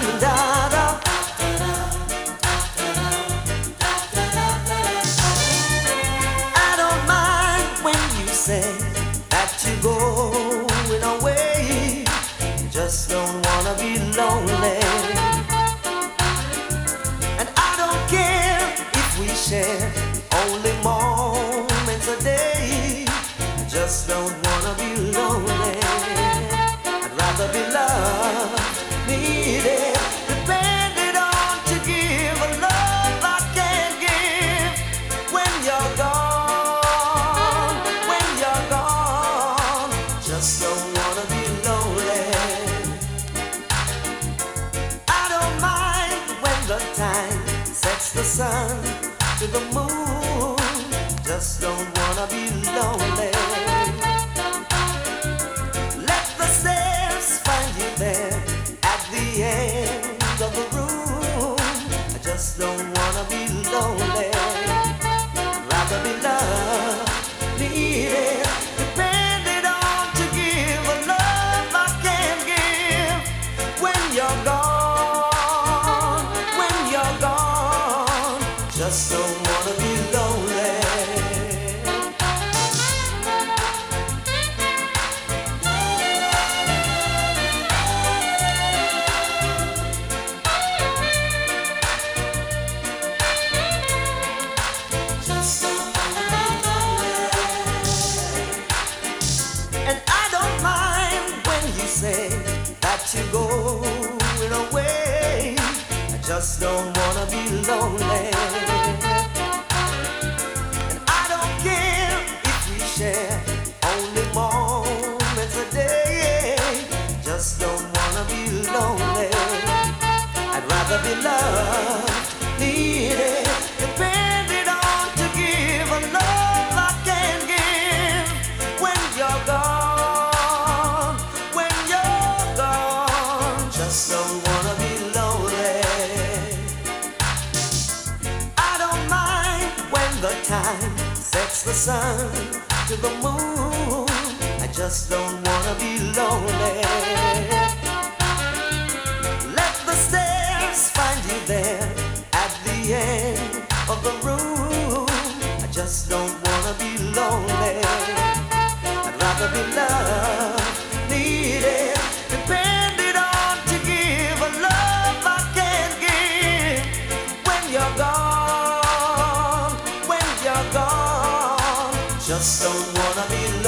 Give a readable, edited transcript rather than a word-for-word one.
I don't mind when you say that you're going away. Just don't wanna be lonely. And I don't care if we share only moments a day. Just don't wanna be lonely. I'd rather be loved, needed, depended on to give a love I can't give. When you're gone, when you're gone, just don't wanna be lonely. I don't mind when the time sets the sun to the moon. Just don't wanna be lonely. Let the stairs find you there at the end of the room. I just don't wanna be lonely. I'd rather be loved, needed, depended on to give a love I can't give. When you're gone, when you're gone, just don't wanna be lonely. And I don't mind when you say that you're going away. I just don't wanna be lonely. And I don't care if we share only moments a day. Just don't wanna be lonely. I'd rather be loved, needed, depended on to give a love I can't give. When you're gone, when you're gone, just don't wanna be lonely. I don't mind when the time sets the sun to the moon. I just don't wanna be lonely. Let the stairs find you there at the end of the room. I just don't wanna be lonely. I'd rather be loved, needed, depended on to give a love I can't give. When you're gone, when you're gone, just don't wanna be lonely.